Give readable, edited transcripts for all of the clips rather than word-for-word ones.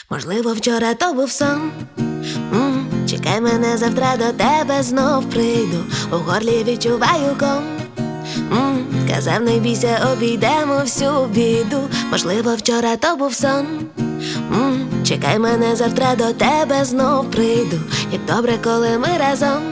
Можливо, вчора то був сон. Чекай мене, завтра до тебе знов прийду. У горлі відчуваю ком. Казав, не бійся, обійдемо всю біду. Можливо, вчора то був сон. Чекай мене, завтра до тебе знов прийду. Як добре, коли ми разом.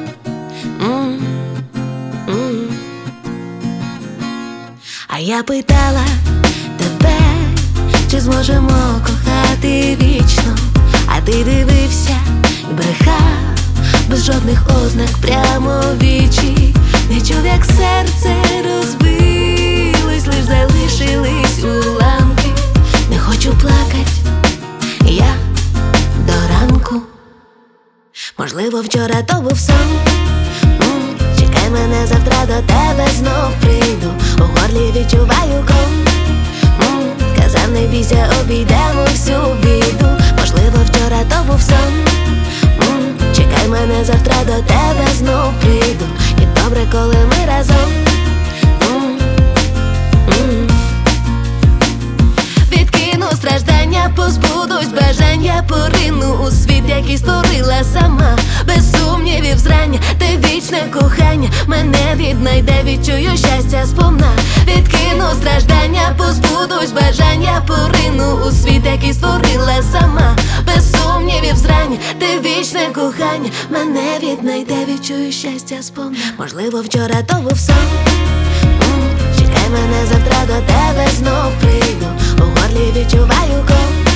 А я питала тебе, чи зможемо кохати вічно. А ти дивився і брехав, без жодних ознак прямо в вічі. Не чув, як серце розбилось, лиш залишились уламки. Не хочу плакать я до ранку. Можливо, вчора то був сон. Чекай мене, завтра до тебе знов прийду. У горлі відчуваю ком. Казав, не бійся, обійдемо всю біду. Можливо, вчора то був сон. Чекай мене, завтра до тебе знов прийду. І добре, коли ми разом. Відкину страждання, позбудусь бажання, порину у світ, який створила сама. Без сумнівів зрання, ти вічне кохання мене віднайде, відчую щастя сповна. Відкину страждання, позбудусь бажання, порину у світ, який створила сама. Без сумнівів зрання, ти вічне кохання мене віднайде, відчую щастя сповна. Можливо, вчора то був сон. Чекай мене, завтра до тебе знов прийду. У горлі відчуваю ком.